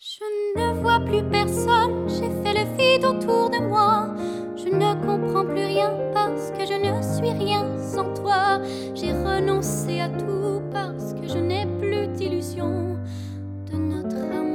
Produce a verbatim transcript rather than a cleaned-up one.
Je ne vois plus personne, j'ai fait le vide autour de moi. Je ne comprends plus rien parce que je ne suis rien sans toi. J'ai renoncé à tout parce que je n'ai plus d'illusion de notre amour.